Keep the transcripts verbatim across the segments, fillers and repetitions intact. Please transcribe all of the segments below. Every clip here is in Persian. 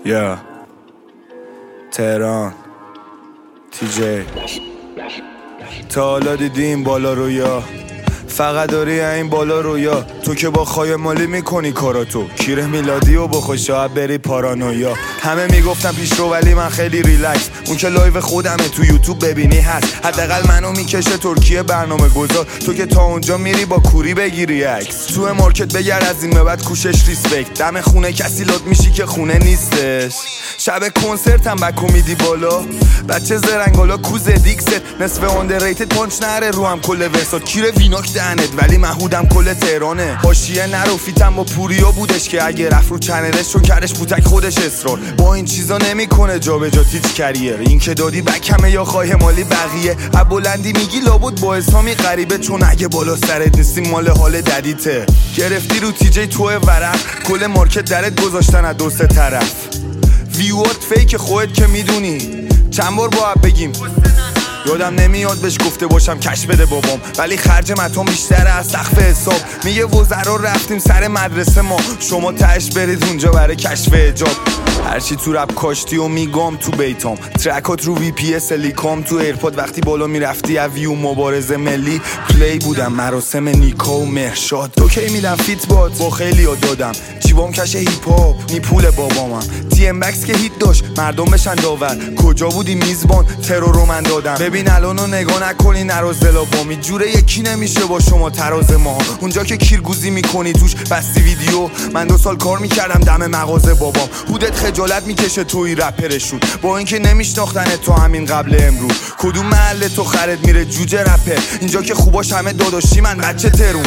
یا تهران تی جی تا حالا دیدی این بالا رو یا فقط داری این بالا رو یا تو که با خای مالی میکنی کاراتو کیره میلادی و با خوشحال بری پارانویا. همه میگفتم پیش رو ولی من خیلی ریلکس، اون که لایو خودمه تو یوتیوب ببینی هست، حداقل منو میکشه ترکیه برنامه گذار، تو که تا اونجا میری با کوری بگیری عکس. تو مارکت بگرد از این به بعد کوشش ریسپکت، دم خونه کسی لود میشی که خونه نیستش. شب کنسرت هم بکو میدی بالا، بچه زرنگالا کوز دیکست، نصف آندرریتد پانچ نره رو هم کل ورسات، کیره ویناک دهنت ولی محودم کل تهرانه. حاشیه نرو فیتم با پوریا بودش که اگه رفت رو چنلش چون کردش بوتک خودش اصرار، با این چیزا نمیکنه جا به جا تیچ کریر. این که دادی بکمه یا خواهی مالی بقیه، ابلندی میگی لابد با اسامی غریبه، چون اگه بالا سرت نیستی مال حال ددیته. گرفتی رو تی جی تو ورق، کل مارکت درت گذاشتن از دو سه طرف، ویوات فیک خودت که میدونی. چند بار باید بگیم یادم نمیاد بهش گفته باشم کش بده بابام، ولی خرج متون بیشتره از سقف حساب. میگه وزرا رفتیم سر مدرسه ما، شما تهش برید اونجا برای کشف حجاب. هرچی تو رپ کاشتی و میگم تو بیتام، ترکات رو وی پی اس لیکام، تو ایرپاد وقتی بالا میرفتی اویو مبارزه ملی پلی بودم، مراسم نیکا و مهرشاد. تو کی میدم فیت باد با خیلی ها دادم، جیبام کش هیپ هاپ نی پول بابامم، تی ام بکس که هیت داشت مردم بشن داور، کجا بودی میزبان ترور رو من دادم. ببین الانو نگاه نکنی نراز دلابامی، جوره یکی نمیشه با شما تراز ما، اونجا که کیرگوزی میکنی توش بستی ویدیو. من دو سال کار میکردم دم مغازه بابام، هودت خجالت میکشه توی رپرشون، با اینکه نمیشناختن تو همین قبل امروز. کدوم محله تو خرد میره جوجه رپر، اینجا که خوباش همه داداشی من بچه ترون.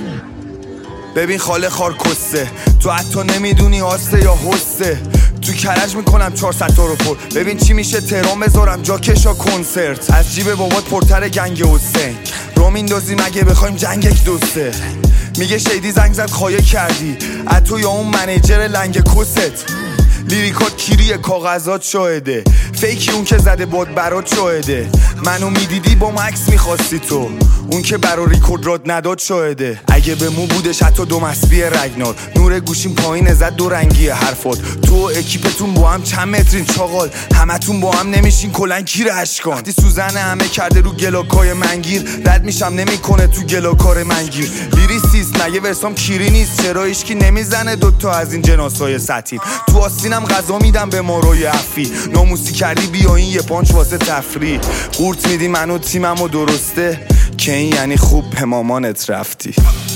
ببین خاله خار کسته، تو حتی نمیدونی آسته یا هسته، تو کرج میکنم چهارصد تا رو پر. ببین چی میشه تهران بذارم جا کشا کنسرت، از جیب بابات پرتر گنگ حسین رو میندازی مگه بخوایم جنگ یک دوسته. میگه شیدی زنگ زد خواهی کردی اتو یا اون منیجر لنگ کست، لیریکات کیریه کاغذات شاهده، فیکی اون که زده باد برات شاهده. منو میدیدی با مکس میخواستی تو، اون که برا ریکورد راد نداد شاهده. اگه به مو بودش حتی دو مسبی رگنار، نور گوشیم پایین زد دو رنگی حرفات. تو اکیپتون با هم چند مترین چاقال، همتون با هم نمیشین کلن کیر اشکان. وقتی سوزن همه کرده رو گلاکای منگیر، رد میشم نمیکنه تو گلاکار منگیر. لیریسیست مگه ورسام کیری نیست، چرا هیچکی نمیزنه دوتا از این جناسای سطیل. تو آستینم غذا میدم به ماروی افی، ناموسی کردی بیا این یه پانچ واسه تفریح. قورت میدی منو تیممو درسته که این یعنی خوب به مامانت رفتی.